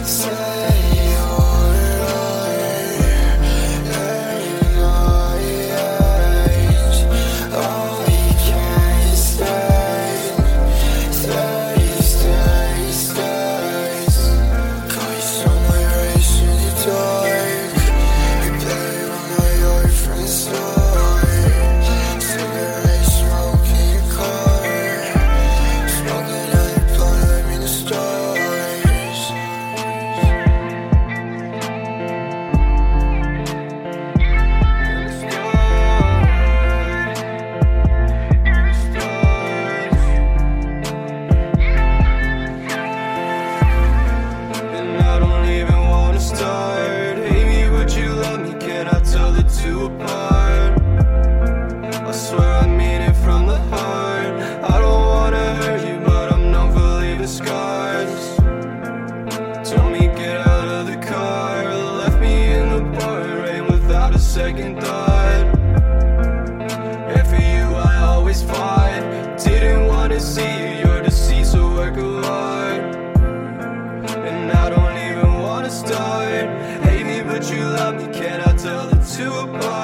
Apart. I swear I mean it from the heart. I don't wanna hurt you, but I'm known for leaving scars. Told me get out of the car, left me in the bar, rain without a second thought. And for you I always fought, didn't wanna see you, you're deceased, so work hard. And I don't even wanna start. Hate me but you love me, can I tell the two apart?